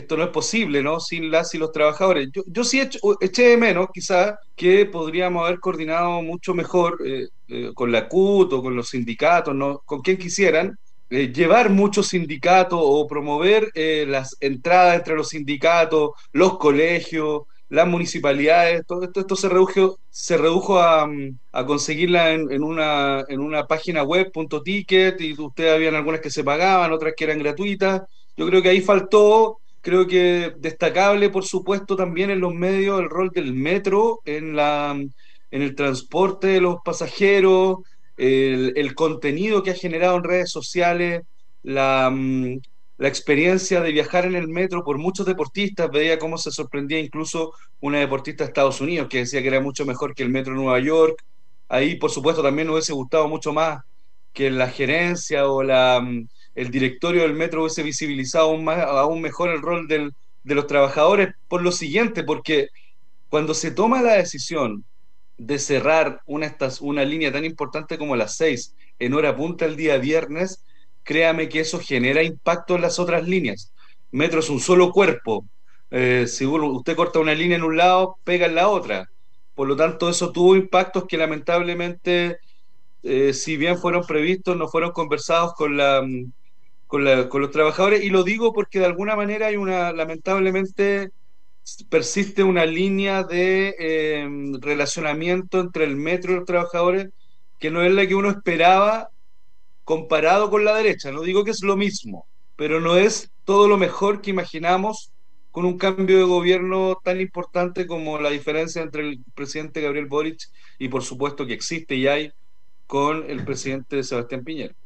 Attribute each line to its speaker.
Speaker 1: esto no es posible, ¿no? Sin las y los trabajadores. Yo sí eché de menos, quizás, que podríamos haber coordinado mucho mejor con la CUT o con los sindicatos, ¿no? Con quien quisieran, llevar muchos sindicatos o promover las entradas entre los sindicatos, los colegios, las municipalidades, todo esto se redujo a conseguirla en una página web, punto ticket, y ustedes habían algunas que se pagaban, otras que eran gratuitas. Yo creo que ahí faltó, creo que destacable, por supuesto, también en los medios el rol del metro en el transporte de los pasajeros, el contenido que ha generado en redes sociales, la, mm, la experiencia de viajar en el metro por muchos deportistas. Veía cómo se sorprendía incluso una deportista de Estados Unidos que decía que era mucho mejor que el metro de Nueva York. Ahí, por supuesto, también nos hubiese gustado mucho más que la gerencia o el directorio del metro hubiese visibilizado aún mejor el rol de los trabajadores, por lo siguiente, porque cuando se toma la decisión de cerrar una línea tan importante como las 6 en hora punta el día viernes, créame que eso genera impacto en las otras líneas. Metro es un solo cuerpo. Si usted corta una línea en un lado, pega en la otra. Por lo tanto, eso tuvo impactos que lamentablemente, si bien fueron previstos, no fueron conversados con los trabajadores. Y lo digo porque de alguna manera lamentablemente, persiste una línea de relacionamiento entre el metro y los trabajadores que no es la que uno esperaba comparado con la derecha. No digo que es lo mismo, pero no es todo lo mejor que imaginamos con un cambio de gobierno tan importante como la diferencia entre el presidente Gabriel Boric y por supuesto que existe y hay con el presidente Sebastián Piñera.